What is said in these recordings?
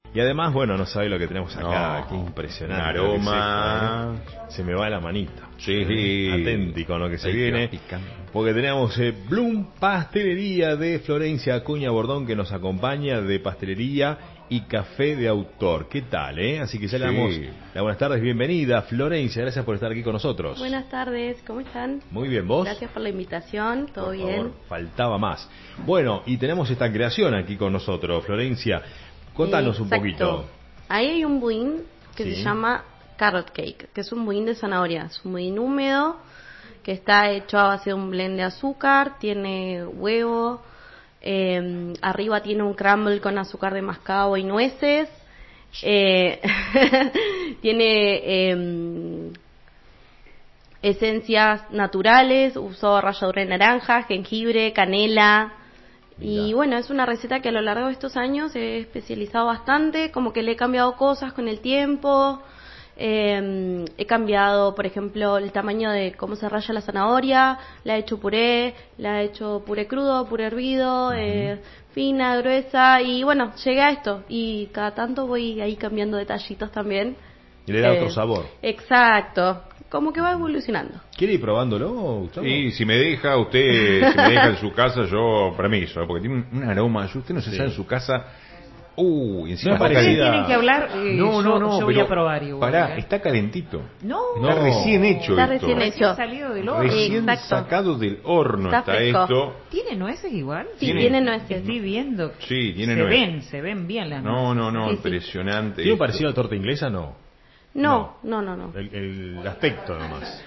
Y además, bueno, no sabe lo que tenemos acá, No, qué impresionante. un aroma. Lo que es esto, ¿eh? Se me va la manita. Sí. Atenti con lo que se Ahí viene. te va picando. Porque tenemos Bloom Pastelería de Florencia Acuña Bordón, que nos acompaña, de pastelería y café de autor. ¿Qué tal, Así que ya le damos las buenas tardes, bienvenida Florencia, gracias por estar aquí con nosotros. Buenas tardes, ¿cómo están? Muy bien, ¿vos? Gracias por la invitación, todo Por bien. favor, faltaba más. Bueno, y tenemos esta creación aquí con nosotros, Florencia. Contanos un poquito. Ahí hay un budín que Sí. se llama carrot cake, que es un budín de zanahoria. Es un budín húmedo que está hecho a base de un blend de azúcar, tiene huevo, arriba tiene un crumble con azúcar de mascabo y nueces, tiene esencias naturales, usó ralladura de naranja, jengibre, canela. Y bueno, es una receta que a lo largo de estos años he especializado bastante, como que le he cambiado cosas con el tiempo. He cambiado, por ejemplo, el tamaño de cómo se raya la zanahoria, la he hecho puré, la he hecho puré crudo, puré hervido, fina, gruesa, y bueno, llegué a esto. Y cada tanto voy ahí cambiando detallitos también. Y le da otro sabor. Exacto, como que va evolucionando. ¿Quiere ir probándolo, Gustavo? Sí, si me deja usted, si me deja en su casa, yo permiso, porque tiene un aroma. Usted no se sabe en su casa. Y encima No, está ustedes Tienen que hablar, yo voy pero a probar igual. Pará, está calentito. No, Está recién hecho Está esto. recién hecho. salido del horno. Recién Exacto. sacado del horno Está está fresco. esto. ¿Tiene nueces igual? Sí, tiene nueces. Estoy viendo. Sí, tiene se nueces. se ven bien las No, nueces. Sí, sí. impresionante. ¿Tiene un esto. parecido a torta inglesa? No. No. El aspecto nomás.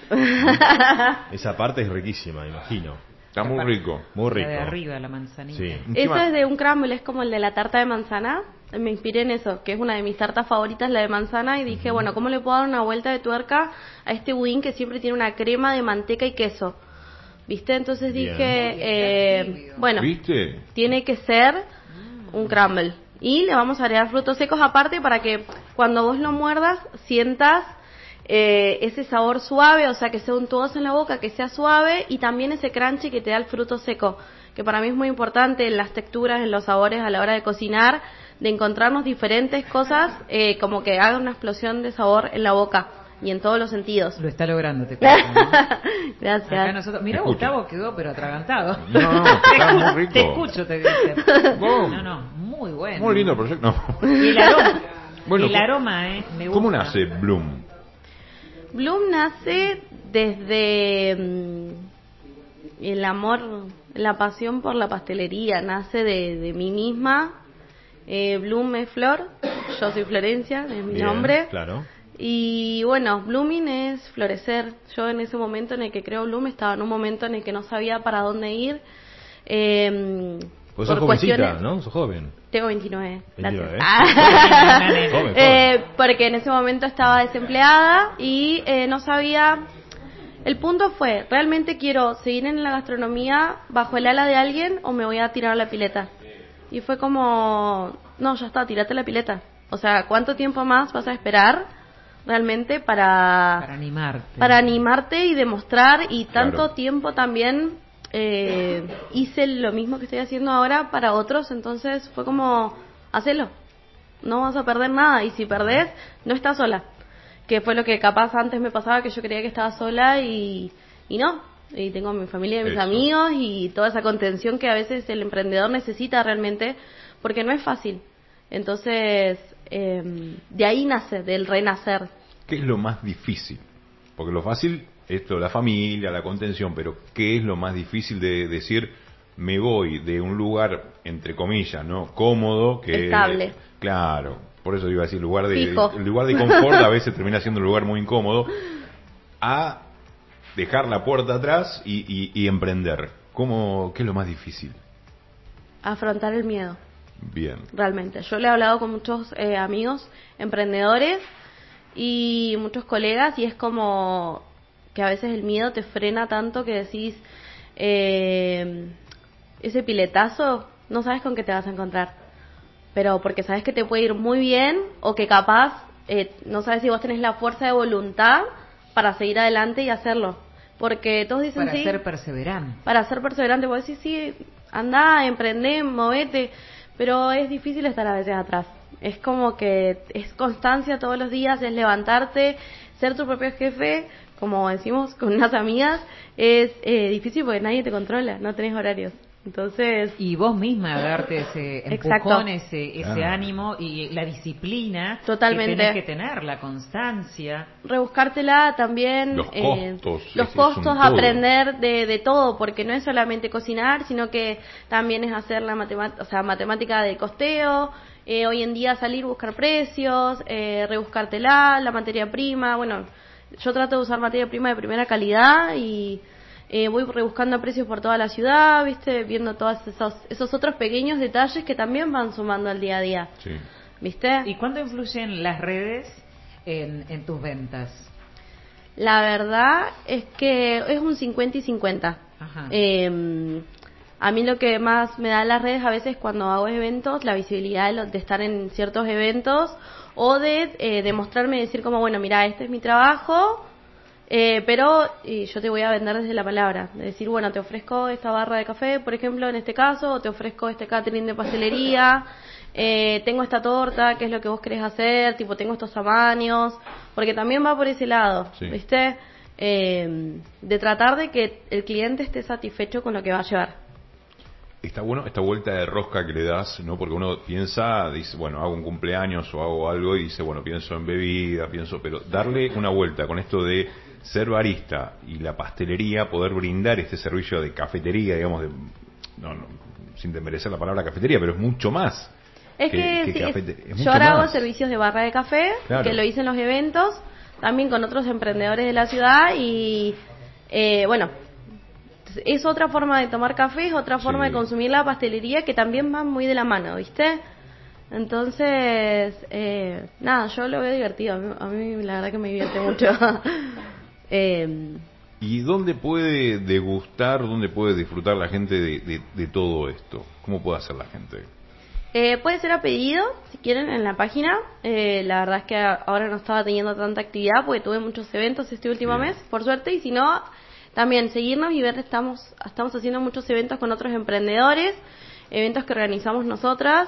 Esa parte es riquísima, imagino. Está muy rico. Muy rico. La de arriba, la manzanita. Sí. Eso es de un crumble, es como el de la tarta de manzana. Me inspiré en eso, que es una de mis tartas favoritas, la de manzana, y dije, bueno, ¿cómo le puedo dar una vuelta de tuerca a este budín que siempre tiene una crema de manteca y queso? ¿Viste? Entonces Bien. dije, bueno, ¿Viste? tiene que ser un crumble. Y le vamos a agregar frutos secos aparte para que cuando vos lo muerdas sientas ese sabor suave, o sea, que sea untuoso en la boca, que sea suave, y también ese crunchy que te da el fruto seco, que para mí es muy importante en las texturas, en los sabores a la hora de cocinar, de encontrarnos diferentes cosas, como que haga una explosión de sabor en la boca y en todos los sentidos. Lo está logrando, te cuento, ¿no? Gracias. Acá nosotros, mira, Escucho. Gustavo quedó pero atragantado. No, está muy rico. Te escucho, te dice. Vos. No, muy bueno. Muy lindo el proyecto. No. Y el aroma, Bueno, el aroma, me gusta. ¿Cómo nace Bloom? Bloom nace desde el amor, la pasión por la pastelería, nace de mí misma. Bloom es flor, yo soy Florencia, es mi Bien, nombre. Claro. Y bueno, blooming es florecer. Yo en ese momento en el que creo Bloom estaba en un momento en el que no sabía para dónde ir. Pues por sos jovencita, cuestiones- ¿no? Sos joven. Tengo 29. 29, Gracias. Joven, joven. Porque en ese momento estaba desempleada y no sabía. El punto fue, ¿realmente quiero seguir en la gastronomía bajo el ala de alguien o me voy a tirar a la pileta? Y fue como, no, ya está, tírate a la pileta. O sea, ¿cuánto tiempo más vas a esperar realmente para animarte. Para animarte y demostrar, y tanto Claro. tiempo también hice lo mismo que estoy haciendo ahora para otros, entonces fue como, hacelo, no vas a perder nada, y si perdés, no estás sola, que fue lo que capaz antes me pasaba, que yo creía que estaba sola y no, y tengo a mi familia y mis Eso. amigos y toda esa contención que a veces el emprendedor necesita realmente, porque no es fácil. Entonces, de ahí nace, del renacer. ¿Qué es lo más difícil? Porque lo fácil, esto, la familia, la contención, pero ¿qué es lo más difícil de decir, me voy de un lugar, entre comillas, ¿no? Cómodo, que Estable. Claro, por eso iba a decir, el lugar Fijo. de confort a veces termina siendo un lugar muy incómodo, a dejar la puerta atrás y emprender. ¿Qué es lo más difícil? Afrontar el miedo. Bien. Realmente. Yo le he hablado con muchos amigos emprendedores y muchos colegas, y es como que a veces el miedo te frena tanto que decís, ese piletazo no sabes con qué te vas a encontrar, pero porque sabes que te puede ir muy bien, o que capaz no sabes si vos tenés la fuerza de voluntad para seguir adelante y hacerlo, porque todos dicen Para sí, ser perseverante. para ser perseverante. Vos decís, sí, andá, emprendé, movete, pero es difícil estar a veces atrás. Es como que es constancia todos los días, es levantarte, ser tu propio jefe, como decimos con unas amigas, es difícil porque nadie te controla, no tenés horarios. Entonces, y vos misma darte ese exacto, empujón, ese ánimo y la disciplina totalmente, que tenés que tener, la constancia. Rebuscártela también, los costos, aprender de todo, porque no es solamente cocinar, sino que también es hacer la matemática de costeo, hoy en día salir, buscar precios, rebuscártela, la materia prima. Bueno, yo trato de usar materia prima de primera calidad y voy rebuscando precios por toda la ciudad, ¿viste? Viendo todos esos otros pequeños detalles que también van sumando al día a día. Sí. ¿Viste? ¿Y cuánto influyen las redes en tus ventas? La verdad es que es un 50 y 50. Ajá. A mí lo que más me da las redes a veces cuando hago eventos, la visibilidad de estar en ciertos eventos o de demostrarme y decir como, bueno, mira, este es mi trabajo, pero yo te voy a vender desde la palabra, de decir, bueno, te ofrezco esta barra de café, por ejemplo, en este caso, o te ofrezco este catering de pastelería, tengo esta torta, qué es lo que vos querés hacer, tipo, tengo estos tamaños, porque también va por ese lado, sí. ¿viste? De tratar de que el cliente esté satisfecho con lo que va a llevar. Está bueno esta vuelta de rosca que le das, ¿no? Porque uno piensa, dice, bueno, hago un cumpleaños o hago algo y dice, bueno, pienso en bebida, pero darle una vuelta con esto de ser barista y la pastelería, poder brindar este servicio de cafetería, digamos, sin desmerecer la palabra cafetería, pero es mucho más. Es que sí, es mucho yo ahora hago más. servicios de barra de café, Claro. que lo hice en los eventos, también con otros emprendedores de la ciudad y, bueno, es otra forma de tomar café, es otra forma Sí. de consumir la pastelería que también van muy de la mano, ¿viste? Entonces, nada, yo lo veo divertido, a mí la verdad que me divierte mucho. ¿Y dónde puede degustar, dónde puede disfrutar la gente de todo esto? ¿Cómo puede hacer la gente? Puede ser a pedido, si quieren, en la página. La verdad es que ahora no estaba teniendo tanta actividad porque tuve muchos eventos este último Bien. mes, por suerte, y si no, también seguirnos y ver, estamos haciendo muchos eventos con otros emprendedores, eventos que organizamos nosotras,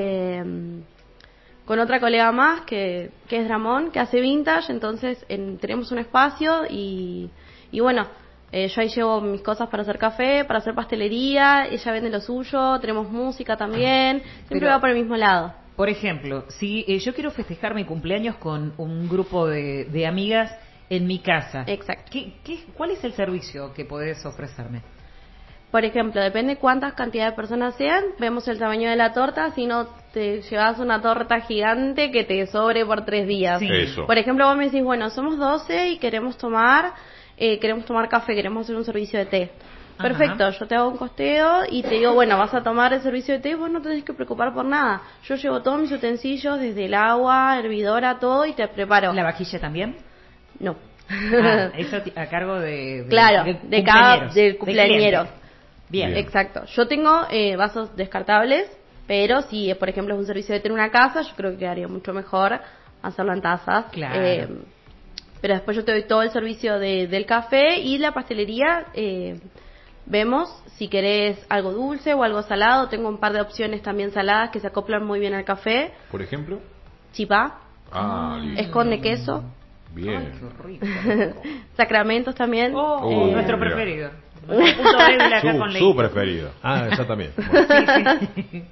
con otra colega más que es Dramón, que hace vintage, entonces tenemos un espacio y bueno, yo ahí llevo mis cosas para hacer café, para hacer pastelería, ella vende lo suyo, tenemos música también, siempre va por el mismo lado. Por ejemplo, si yo quiero festejar mi cumpleaños con un grupo de amigas en mi casa. Exacto. ¿Cuál es el servicio que podés ofrecerme? Por ejemplo, depende cuántas cantidades de personas sean, vemos el tamaño de la torta, si no te llevas una torta gigante que te sobre por 3 días. Sí. Eso. Por ejemplo, vos me decís, bueno, somos 12 y queremos tomar café, queremos hacer un servicio de té. Ajá. Perfecto, yo te hago un costeo y te digo, bueno, vas a tomar el servicio de té, vos no tenés que preocupar por nada. Yo llevo todos mis utensilios, desde el agua, hervidora, todo, y te preparo. ¿La vajilla también? No. Eso a cargo claro, del cumpleañero. clientes. Bien. Exacto. Yo tengo vasos descartables, pero si, por ejemplo, es un servicio de té en una casa, yo creo que quedaría mucho mejor hacerlo en tazas. Claro. Pero después yo te doy todo el servicio del café y la pastelería. Vemos si querés algo dulce o algo salado. Tengo un par de opciones también saladas que se acoplan muy bien al café. Por ejemplo. Chipá. Listo. Escon de queso. Bien. Ay, qué rico. Sacramentos también. Nuestro mira. preferido. Nuestro punto débil acá con Su preferido. Exactamente. Bueno.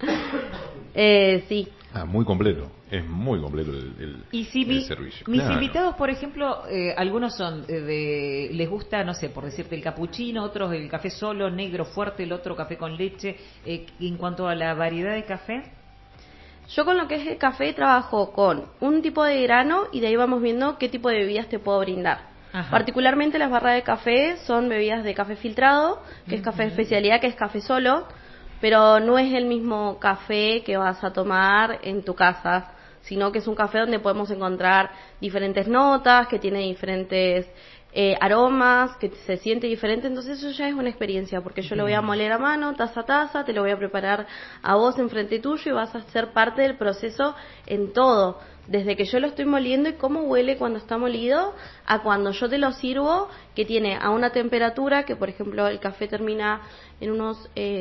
Sí. Muy completo. Es muy completo el servicio. Mis Claro. invitados, por ejemplo, algunos son les gusta, no sé, por decirte, el capuchino, otros el café solo, negro fuerte, el otro café con leche. En cuanto a la variedad de café, Yo con lo que es el café trabajo con un tipo de grano y de ahí vamos viendo qué tipo de bebidas te puedo brindar. Ajá. Particularmente las barras de café son bebidas de café filtrado, que es café de especialidad, que es café solo, pero no es el mismo café que vas a tomar en tu casa, sino que es un café donde podemos encontrar diferentes notas, que tiene diferentes aromas, que se siente diferente, entonces eso ya es una experiencia, porque yo lo voy a moler a mano, taza a taza, te lo voy a preparar a vos enfrente tuyo y vas a ser parte del proceso en todo, desde que yo lo estoy moliendo y cómo huele cuando está molido, a cuando yo te lo sirvo, que tiene a una temperatura, que por ejemplo el café termina en unos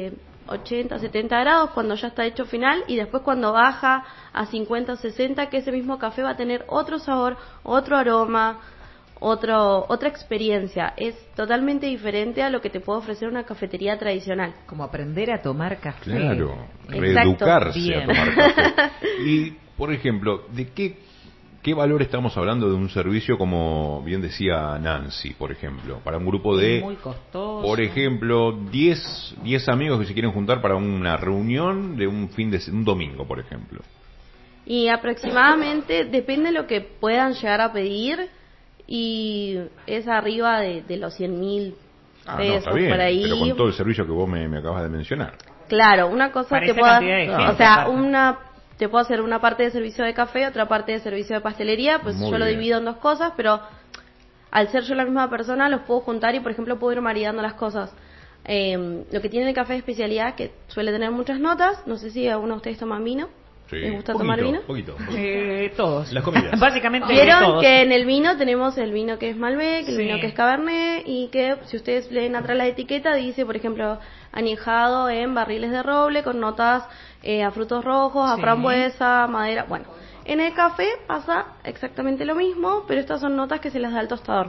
80, 70 grados cuando ya está hecho final, y después cuando baja a 50 o 60, que ese mismo café va a tener otro sabor, otro aroma, otra experiencia. Es totalmente diferente a lo que te puede ofrecer una cafetería tradicional. Como aprender a tomar café. Claro, Exacto. reeducarse Bien. a tomar café. Y, por ejemplo, ¿de qué valor estamos hablando de un servicio como bien decía Nancy, por ejemplo? Para un grupo de, Muy costoso. por ejemplo, 10 amigos que se quieren juntar para una reunión de un un domingo, por ejemplo. Y aproximadamente, depende de lo que puedan llegar a pedir, y es arriba de los 100.000 No, pesos está bien, por ahí. pero con todo el servicio que vos me acabas de mencionar. Claro, una cosa Para te esa puedo cantidad de gente, o sea, aparte. te puedo hacer una parte de servicio de café, otra parte de servicio de pastelería, pues Muy yo lo bien. divido en dos cosas, pero al ser yo la misma persona los puedo juntar y, por ejemplo, puedo ir maridando las cosas. Lo que tiene el café de especialidad, que suele tener muchas notas, no sé si alguno de ustedes toma vino. Sí. ¿Les gusta tomar vino? Poquito. Todos. Las comidas. Básicamente Vieron todos. que en el vino tenemos el vino que es Malbec, el Sí. vino que es Cabernet, y que si ustedes leen atrás la etiqueta dice, por ejemplo, añejado en barriles de roble con notas a frutos rojos, a Sí. frambuesa, madera. Bueno, en el café pasa exactamente lo mismo, pero estas son notas que se las da al tostador.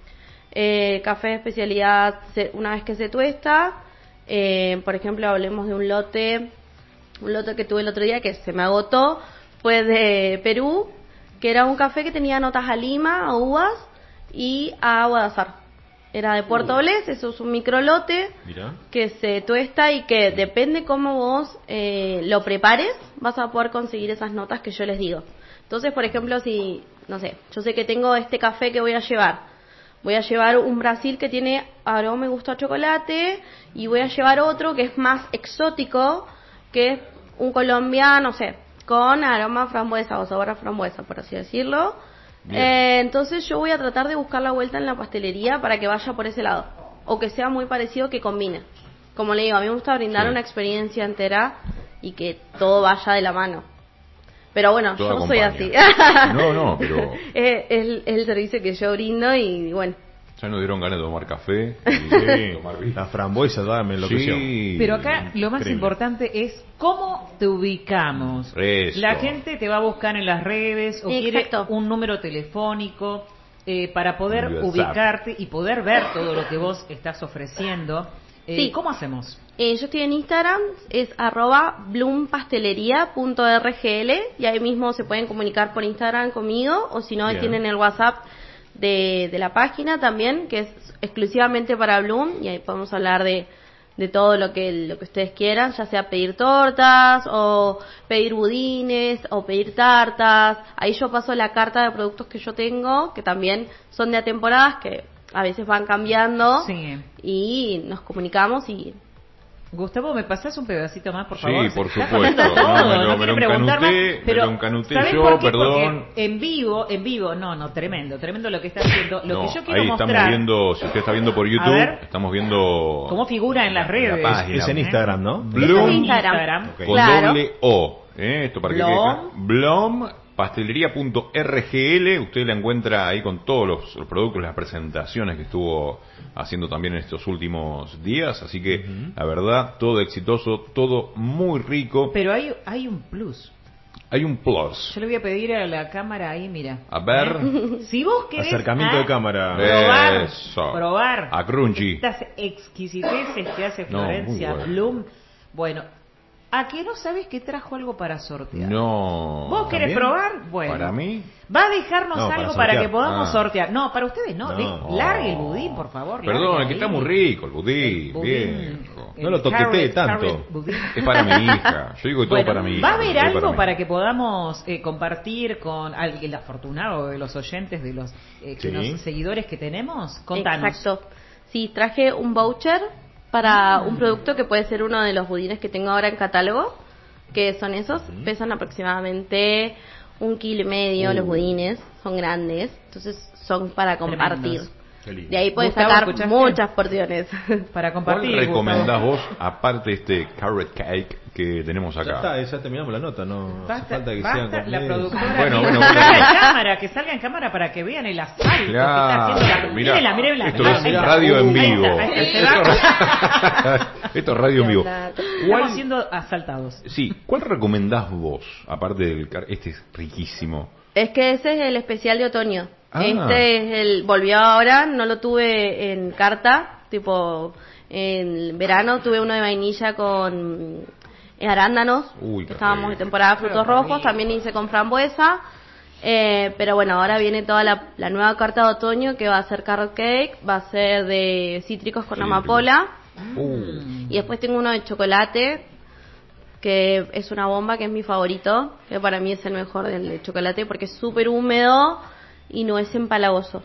Café de especialidad, una vez que se tuesta, por ejemplo, hablemos de un lote que tuve el otro día que se me agotó, fue de Perú, que era un café que tenía notas a lima, a uvas y a agua de azar. Era de Puerto Blés, eso es un microlote Mirá. que se tuesta y que depende cómo vos lo prepares, vas a poder conseguir esas notas que yo les digo. Entonces, por ejemplo, si, no sé, yo sé que tengo este café que voy a llevar un Brasil que tiene aroma y gusto a chocolate, y voy a llevar otro que es más exótico, que es un colombiano, no sé, con aroma a frambuesa o sabor a frambuesa, por así decirlo. Entonces yo voy a tratar de buscar la vuelta en la pastelería para que vaya por ese lado, o que sea muy parecido, que combine. Como le digo, a mí me gusta brindar Sí. una experiencia entera y que todo vaya de la mano. Pero bueno, Todo yo soy acompaña. así. No, pero Es el servicio que yo brindo, y bueno. ya nos dieron ganas de tomar café y Sí, tomar vino. la frambuesa ya me enloqueció. Sí. Pero acá lo más Increíble. importante es cómo te ubicamos. Eso. La gente te va a buscar en las redes o Exacto. quiere un número telefónico para poder Un WhatsApp. ubicarte y poder ver todo lo que vos estás ofreciendo. Sí. ¿Cómo hacemos? Yo estoy en Instagram, es @bloompastelería.rgl, y ahí mismo se pueden comunicar por Instagram conmigo, o si no, Bien. tienen el WhatsApp de la página también, que es exclusivamente para Bloom, y ahí podemos hablar de todo lo que ustedes quieran, ya sea pedir tortas, o pedir budines, o pedir tartas. Ahí yo paso la carta de productos que yo tengo, que también son de a temporadas, que a veces van cambiando, Sí. y nos comunicamos y... Gustavo, ¿me pasás un pedacito más, por Sí, favor? por Se está supuesto. comiendo todo, No, me lo quiero preguntar más, encanuté, pero me lo encanuté ¿sabés yo, por qué? perdón. Porque en vivo, no, tremendo lo que está haciendo. Lo No, que yo quiero ahí mostrar, estamos viendo, si usted está viendo por A ver. YouTube, estamos viendo cómo figura en las redes. la página. Es en Instagram, ¿no? Bloom Es en Instagram. Ok. con Claro. doble O. Esto para que quede Blom. claro. Blom, pastelería.rgl. Usted la encuentra ahí con todos los productos, las presentaciones que estuvo haciendo también en estos últimos días. Así que, la verdad, todo exitoso, todo muy rico. Pero hay un plus. Hay un plus. Yo le voy a pedir a la cámara ahí, mira. A ver. Si vos querés Acercamiento de cámara. probar A Crunchy. estas exquisiteces que hace No, Florencia muy bueno. Bloom, bueno, ¿a que no sabes que trajo algo para sortear? No. ¿Vos querés ¿También? probar? Bueno. Para mí. Va a dejarnos No, para algo para sortear. que podamos Ah. sortear. No, para ustedes no. No. Largue el budín, por favor. Perdón, largue es que ahí. está muy rico el budín. El budín, Viejo. No lo toquetee tanto. carrot budín. Es para mi hija. Yo digo todo Bueno, para mi hija. ¿va a haber todo algo mí. para que podamos compartir con el afortunado de los oyentes, de los Sí. los seguidores que tenemos? Contanos. Exacto. Sí, traje un voucher para un producto que puede ser uno de los budines que tengo ahora en catálogo, que son esos, pesan aproximadamente 1,5 kilos los budines, son grandes, entonces son para compartir. Tremendos. De ahí puedes Gustavo, sacar ¿escuchaste? muchas porciones. Para ¿Cuál compartir. recomendás Gustavo. vos, aparte este carrot cake que tenemos Ya acá? está, ya terminamos la nota, no hace Basta, falta que basta, sean la completos. productora Bueno, que bueno, salga bueno. en cámara, que salga en cámara para que vean el asalto que está haciendo la... mirá, Mírenla, mírenla. esto Ahí es está. radio en Ahí vivo. está, ahí está. Esto es radio en vivo. Estamos siendo asaltados. Sí, ¿cuál recomendás vos? Aparte del este es riquísimo. Es que ese es el especial de otoño. Ah. Este es el... Volvió ahora, no lo tuve en carta, tipo... En verano tuve uno de vainilla con arándanos, Uy, que qué estábamos rico. en temporada de frutos rojos, también hice con frambuesa, pero bueno, ahora viene toda la nueva carta de otoño que va a ser carrot cake, va a ser de cítricos con Cítricos. amapola, Uh, y después tengo uno de chocolate, que es una bomba, que es mi favorito, que para mí es el mejor del de chocolate, porque es súper húmedo y no es empalagoso,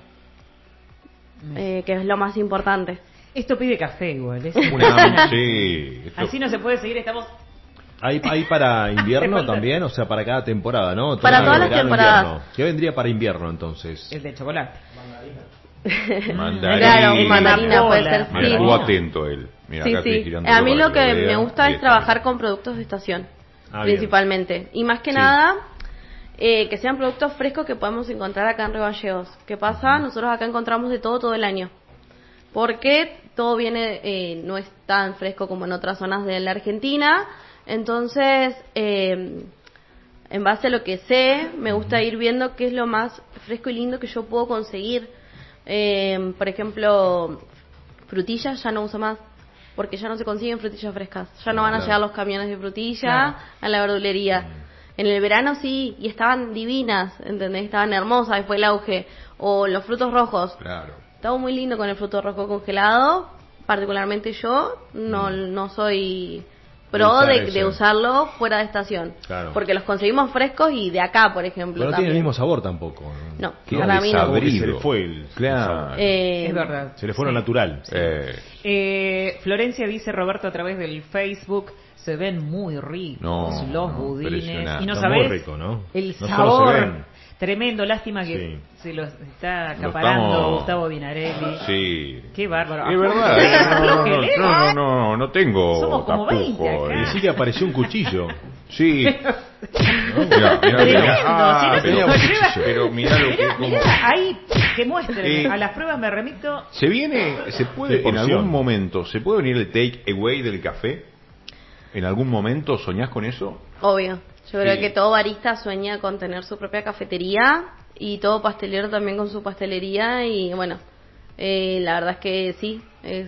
que es lo más importante. Esto pide café igual. Es sí. Así no se puede seguir, estamos... Hay para Te invierno falta- también, o sea, para cada temporada, ¿no? Para Otoño, todas las verano, temporadas. invierno. ¿Qué vendría para invierno entonces? El de chocolate. Mandarina. Claro, mandarina puede ser, Mira, sí. estuvo atento él. Mira, Sí, acá estoy sí. girando A mí para lo que vea. me gusta Ahí es está. trabajar con productos de estación, Ah, bien. principalmente. Y más que Sí. nada, que sean productos frescos que podemos encontrar acá en Río Gallegos. ¿Qué pasa? Nosotros acá encontramos de todo el año. Porque todo viene, no es tan fresco como en otras zonas de la Argentina. Entonces, en base a lo que sé, me gusta ir viendo qué es lo más fresco y lindo que yo puedo conseguir. Por ejemplo, frutillas ya no uso más, porque ya no se consiguen frutillas frescas. Ya no van a Claro. llegar los camiones de frutilla Claro. a la verdulería. En el verano sí, y estaban divinas, ¿entendés? Estaban hermosas, y fue el auge. O los frutos rojos. Claro. Estaba muy lindo con el fruto rojo congelado. Particularmente yo no soy pro usar de ese. usarlo fuera de estación. Claro. Porque los conseguimos frescos y de acá, por ejemplo. Pero no tiene el también. mismo sabor tampoco. No, Queda para mí no. Como que se desabrido. le fue el Claro. sabor. Eh, Es verdad. Se le fue lo natural. Florencia dice, Roberto, a través del Facebook, se ven muy ricos No, los no, budines. impresionante. Y no Está sabés muy rico, ¿no? el No solo sabor. se ven. Tremendo, lástima que Sí. se los está acaparando estamos- Gustavo Vinarelli. Sí. Qué bárbaro. Es verdad. No tengo Somos como 20 tapujo, acá. Y sí que apareció un cuchillo. Sí. Tremendo, Ah, si no pero, se lo lleva- pero mirá lo que Mirá, como- mirá, ahí que muestren. Eh, A las pruebas me remito. se puede De en porción. algún momento, se puede venir el take away del café. ¿En algún momento soñás con eso? Obvio. Yo creo Sí. que todo barista sueña con tener su propia cafetería y todo pastelero también con su pastelería y bueno, la verdad es que sí,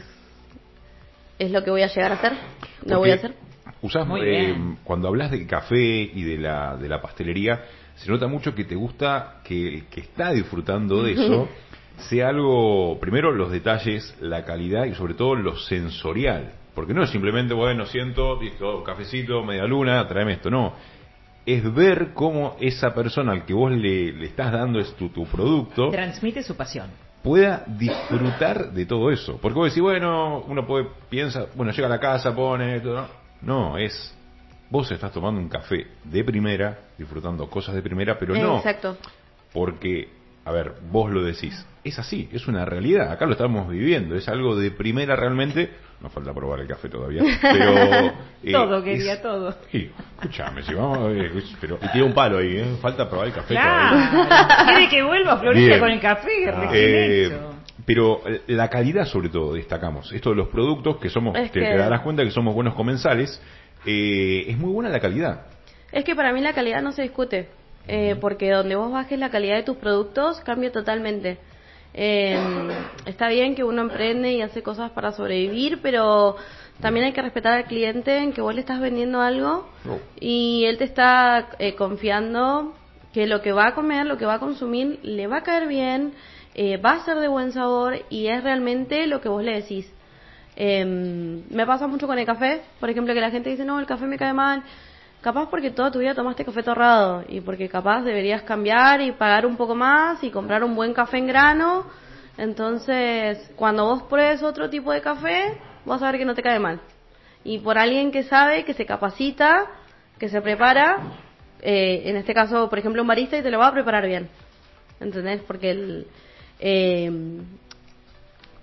es lo que voy a llegar a hacer, lo voy a hacer. Usás, Muy bien. cuando hablas del café y de la pastelería, se nota mucho que te gusta que el que está disfrutando de eso sea algo, primero los detalles, la calidad y sobre todo lo sensorial. Porque no es simplemente, bueno, siento, listo, cafecito, media luna, tráeme esto, no. Es ver cómo esa persona al que vos le estás dando tu producto Transmite su pasión. pueda disfrutar de todo eso. Porque vos decís, bueno, uno piensa, bueno, llega a la casa, pone, todo, ¿no? No, vos estás tomando un café de primera, disfrutando cosas de primera, pero no Exacto. porque, a ver, vos lo decís, es así, es una realidad, acá lo estamos viviendo, es algo de primera realmente, nos falta probar el café todavía, pero... Todo, quería todo. Sí, escuchame, si vamos a ver, pero... Y tiene un palo ahí, ¿eh? Falta probar el café todavía. Claro. Quiere que vuelva Florencia Bien. con el café. Ah. Recién hecho. Pero la calidad sobre todo destacamos, esto de los productos que somos, Es te que- darás cuenta que somos buenos comensales, es muy buena la calidad. Es que para mí la calidad no se discute, porque donde vos bajes la calidad de tus productos cambia totalmente. Está bien que uno emprende y hace cosas para sobrevivir, pero también hay que respetar al cliente en que vos le estás vendiendo algo Oh. y él te está confiando que lo que va a comer, lo que va a consumir, le va a caer bien, va a ser de buen sabor y es realmente lo que vos le decís. Me pasa mucho con el café, por ejemplo, que la gente dice, no, el café me cae mal. Capaz porque toda tu vida tomaste café torrado y porque capaz deberías cambiar y pagar un poco más y comprar un buen café en grano. Entonces, cuando vos pruebes otro tipo de café, vas a ver que no te cae mal. Y por alguien que sabe, que se capacita, que se prepara, en este caso, por ejemplo, un barista y te lo va a preparar bien. ¿Entendés? Porque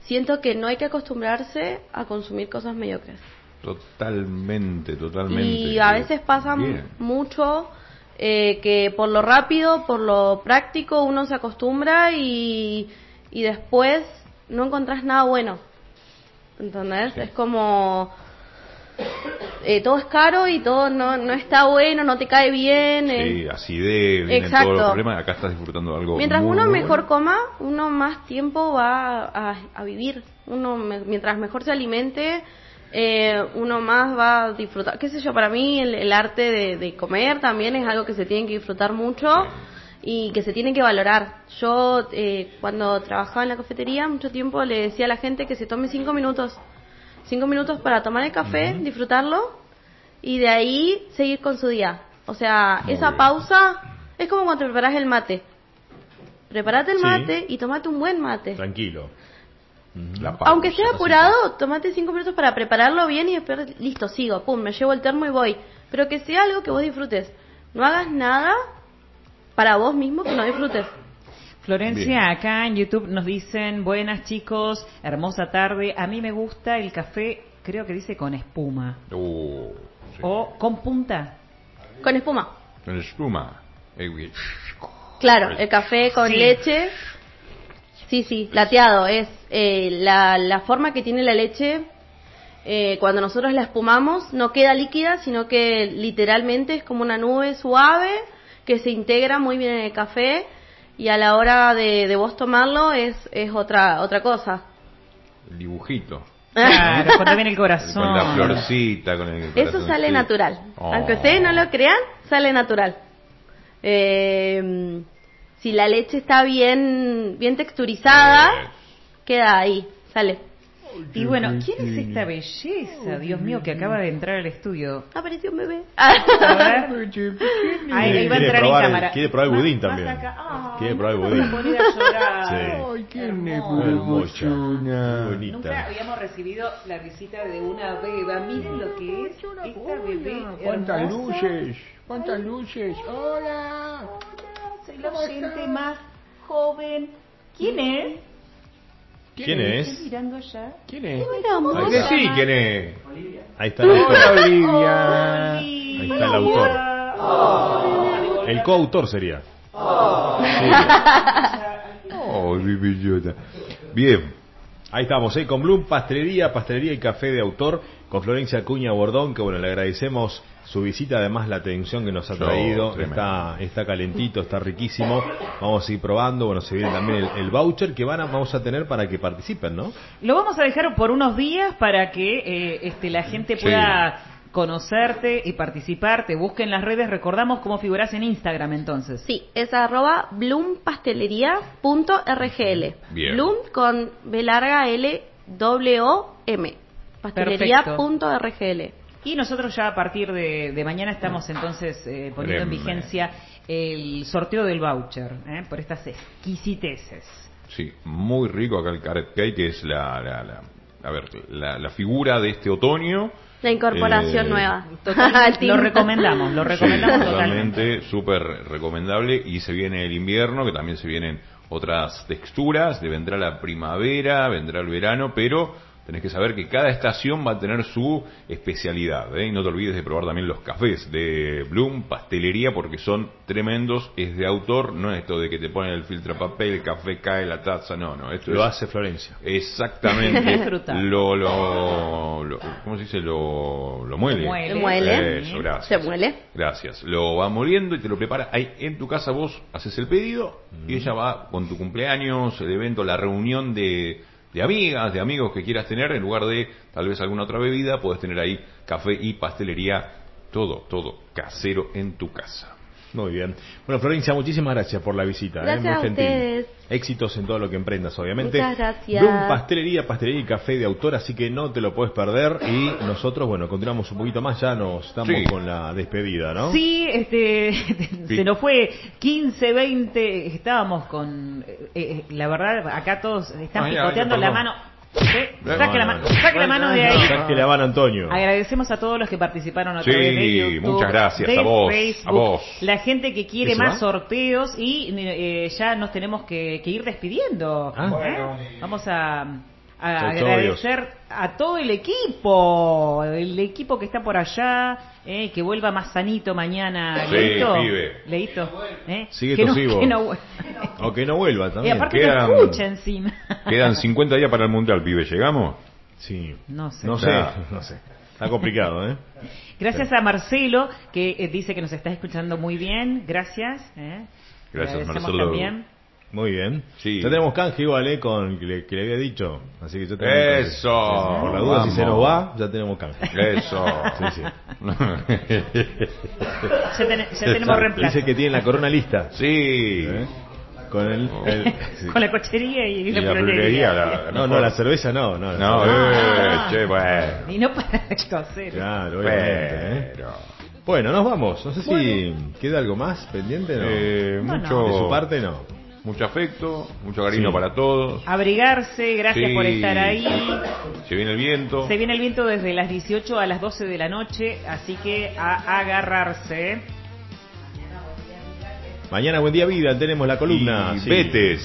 siento que no hay que acostumbrarse a consumir cosas mediocres. Totalmente. Y a veces pasa mucho que por lo rápido, por lo práctico, uno se acostumbra y después no encontrás nada bueno. ¿Entendés? Sí. Es como... todo es caro y todo no está bueno, no te cae bien. Sí, acidez, vienen todos los problemas. Acá estás disfrutando de algo mientras muy, uno muy mejor bueno. coma, uno más tiempo va a vivir. Mientras mejor se alimente, uno más va a disfrutar. Qué sé yo, para mí el arte de comer también es algo que se tiene que disfrutar mucho. Sí. Y que se tiene que valorar. Yo cuando trabajaba en la cafetería mucho tiempo le decía a la gente que se tome 5 minutos. 5 minutos para tomar el café, disfrutarlo y de ahí seguir con su día. O sea, esa pausa es como cuando te preparas el mate. Preparate el mate y tomate un buen mate. Tranquilo. Aunque sea apurado, tomate 5 minutos para prepararlo bien y después, listo, sigo, pum, me llevo el termo y voy. Pero que sea algo que vos disfrutes. No hagas nada para vos mismo que no disfrutes. Florencia, Bien. acá en YouTube nos dicen, buenas chicos, hermosa tarde, a mí me gusta el café, creo que dice con espuma. Sí. O con punta. Con espuma. Con espuma. Claro, el café con leche. Sí, lateado. Es la forma que tiene la leche. Cuando nosotros la espumamos no queda líquida, sino que literalmente es como una nube suave que se integra muy bien en el café. Y a la hora de vos tomarlo es otra cosa. El dibujito. Claro, cuando viene el corazón. Con la florcita, con el corazón. Eso sale natural. Aunque ustedes no lo crean, sale natural. Si la leche está bien texturizada, queda ahí, sale. Y bueno, ¿quién es esta belleza, Dios mío, que acaba de entrar al estudio? Apareció un bebé. A ver. Ahí va a entrar en cámara. Quiere probar el budín también. Quiere probar el budín. Poner a llorar. Sí. Ay, qué hermosa. bonita. Nunca habíamos recibido la visita de una beba. Miren lo que es esta bebé. ¿Cuántas hermosa. luces? ¿Cuántas luces? Hola. Soy la gente más joven. ¿Quién es? ¿Quién es? ¿Estás mirando allá? ¿Quién es? Ahí está. Sí, ¿quién es? Ahí está el autor. Hola, Olivia. Ahí está el autor. El coautor sería. Oh, mi bellota. Bien. Ahí estamos, con Bloom Pastelería y Café de Autor, con Florencia Acuña Bordón, que bueno, le agradecemos su visita, además la atención que nos ha traído, está calentito, está riquísimo, vamos a ir probando, bueno, se viene también el voucher que vamos a tener para que participen, ¿no? Lo vamos a dejar por unos días para que la gente pueda conocerte y participar, te busquen en las redes, recordamos cómo figurás en Instagram entonces. Sí, es @bloompastelería.rgl. Bien. Bloom con B larga L O M. Pastelería.rgl. Y nosotros ya a partir de mañana estamos entonces poniendo en vigencia el sorteo del voucher por estas exquisiteces. Sí, muy rico acá el carrot cake, que es la figura de este otoño. La incorporación nueva. Lo recomendamos totalmente, súper recomendable. Y se viene el invierno, que también se vienen otras texturas, vendrá la primavera, vendrá el verano, pero tenés que saber que cada estación va a tener su especialidad, Y no te olvides de probar también los cafés de Bloom Pastelería, porque son tremendos, es de autor, no es esto de que te ponen el filtro papel, el café cae, la taza, no, esto lo hace Florencia. Exactamente. ¿Cómo se dice? Lo muele. Lo muele. Eso, gracias. Se muele. Gracias. Lo va moliendo y te lo prepara ahí en tu casa. Vos haces el pedido y ella va con tu cumpleaños, el evento, la reunión de amigas, de amigos que quieras tener, en lugar de tal vez alguna otra bebida, podés tener ahí café y pastelería, todo casero en tu casa. Muy bien. Bueno, Florencia, muchísimas gracias por la visita. Gracias muy a gentil. Ustedes. Éxitos en todo lo que emprendas, obviamente. Muchas gracias. Bloom Pastelería y Café de Autor, así que no te lo puedes perder. Y nosotros, bueno, continuamos un poquito más, ya nos estamos con la despedida, ¿no? Sí, se nos fue 15, 20, estábamos con... la verdad, acá todos están picoteando la mano. Saque la mano de ahí. Saque la mano, Antonio. Agradecemos a todos los que participaron a través de YouTube, muchas gracias de a vos, Facebook, a vos. La gente que quiere más sorteos y ya nos tenemos que ir despidiendo. Bueno. Vamos a agradecer a todo el equipo que está por allá, que vuelva más sanito mañana. Sí, ¿Leíto? pibe. ¿Leíto? Sigue que tosivo. o que no vuelva también. Y aparte no escucha encima. Quedan 50 días para el Mundial, pibe. ¿Llegamos? Sí. No sé. No sé. Está complicado, ¿eh? Gracias a Marcelo, que dice que nos está escuchando muy bien. Gracias. Gracias, Marcelo. También. Muy bien. Sí. Ya tenemos canje igual, con que le había dicho. Así que ya tenemos Eso. canje. Por la duda, Vamos. si se nos va, ya tenemos canje. Eso. Sí. Ya tenemos reemplazo. Dice que tiene la corona lista. Sí. Con sí. Con la cochería y la florería. No, la cerveza no. Che, bueno. Y no para coser. Claro, obviamente. Bueno, nos vamos. No sé si queda algo más pendiente, ¿no? Mucho, de su parte, no. Mucho afecto, mucho cariño para todos. Abrigarse, gracias por estar ahí. Se viene el viento. Se viene el viento desde las 18 a las 12 de la noche, así que a agarrarse. Mañana, buen día vida, tenemos la columna. Y Betes.